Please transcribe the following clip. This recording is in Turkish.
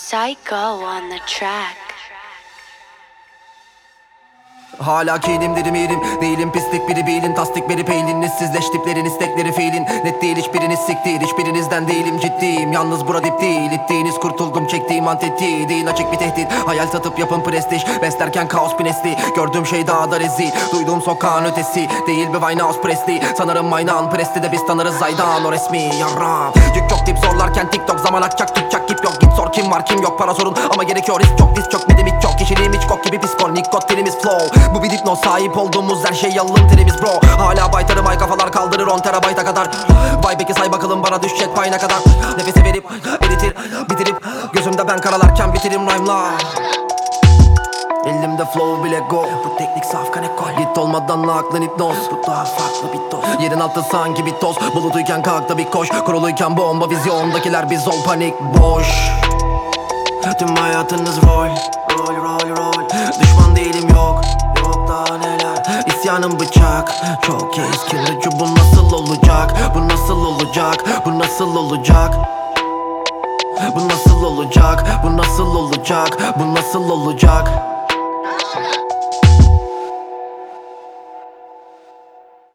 Psycho on the track. Hala kilim derim yerim değilim, pislik biri bilin, tasdik biri peylin, sizleş tiplerin istekleri fiilin. Net değil hiçbiriniz siktir, hiçbirinizden değilim ciddiyim. Yalnız bura dip değil, ittiğiniz kurtuldum, çektiğim anteti değil açık bir tehdit. Hayal satıp yapın prestij, beslerken kaos bir nesli. Gördüğüm şey daha da rezil, duyduğum sokağın ötesi. Değil bir Winehouse Presley, sanırım aynan Presti'de biz tanırız aydan o resmi yarram. Yük yok dip zorlarken TikTok zaman akacak tutacak ip yok. Git sor kim var kim yok, para sorun ama gerekiyor risk çok. Diz çok nedim hiç çok, kişiliğim hiç kok gibi pis kol. Nikotinimiz flow, bu bir dipnoz, sahip olduğumuz her şey yalın terimiz bro. Hala baytarım ay kafalar kaldırır 10 terabayta kadar. Vay peki say bakalım bana düşecek payına kadar. Nefesi verip eritir bitirip gözümde ben karalarken bitirim rhyme'lar. Elimde flow bile go, bu teknik saf kanekol. Git olmadan aklın hipnoz, bu daha farklı bir doz. Yerin altı sanki bir toz, bulutuyken kalk da bir koş. Kuruluyken bomba vizyondakiler biz ol, panik boş. Tüm hayatınız rol, rol. Düşman değilim yok, yok daha neler. İsyanım bıçak, çok keskin ucu. Bu nasıl olacak, bu nasıl olacak, bu nasıl olacak? Bu nasıl olacak, bu nasıl olacak, bu nasıl olacak?